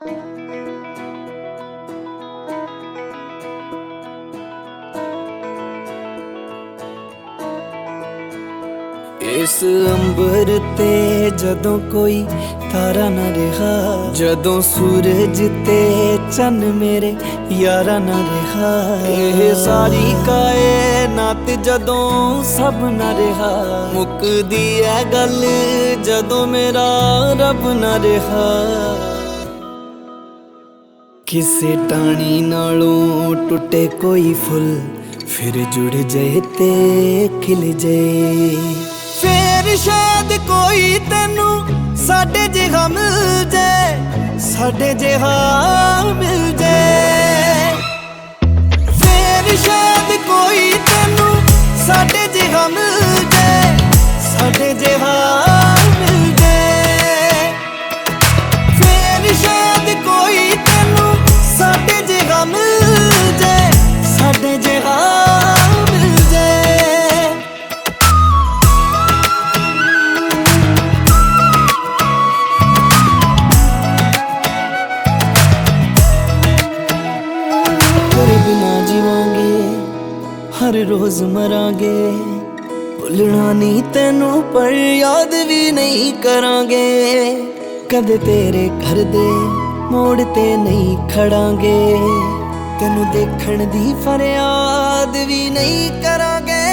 इस अंबर ते जदों कोई तारा ना रहा, जदों सूरज ते चन मेरे यारा ना रहा, एह सारी कायनात जदों सब ना रहा, मुकदी है गल जदों मेरा रब ना रहा। किसे टाणी नालों टुटे कोई फुल, फिर जुड़ जाए ते खिल जाए, फिर शायद कोई तेनू साडे जिहा मिल जाए, साडे जिहा मिल जाए, फिर शायद कोई तेनू साडे जिहा मिल जाए, साडे जिहा मिल जाए, फिर शायद कोई तेनू साडे जिहा मिल जाए, साडे जिहा मिल जाए। तेरे बिना जीवांगे, हर रोज मरांगे, भुलना नहीं तेनू पर याद भी नहीं करांगे, कदे तेरे घर दे मोड़ ते नहीं खड़ांगे, तेनू देखण दी फरियाद भी नहीं करांगे,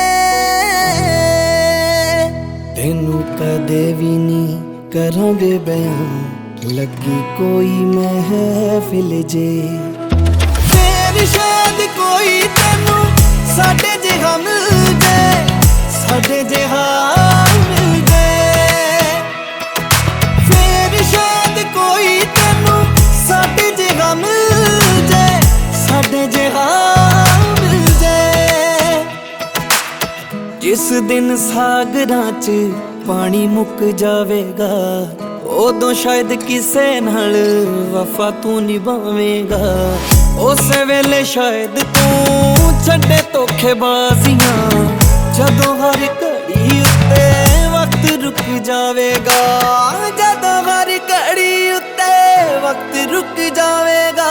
तेनू कदे भी नहीं करांगे बयां, लगी कोई महफिल जे, फिर शायद कोई तेनू साडे जिहा मिल जाए, साडे जिहा मिल जाए, फिर शायद कोई तेनू साडे जिहा मिल जाए, साडे जिहा मिल जाए। जिस दिन सागरां च पानी मुक जावेगा, उदों शायद किसे नाल वफा तू निभावेगा, उस वेले शायद तू छड्डे धोखेबाजियां, जदों हर घड़ी उत्ते वक्त रुक जावेगा, जदों हर घड़ी उत्ते वक्त रुक जावेगा,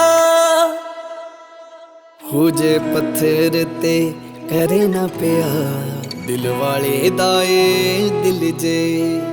हो जे पत्थर ते करे ना प्यार, दिल वाले दाए दिल जे।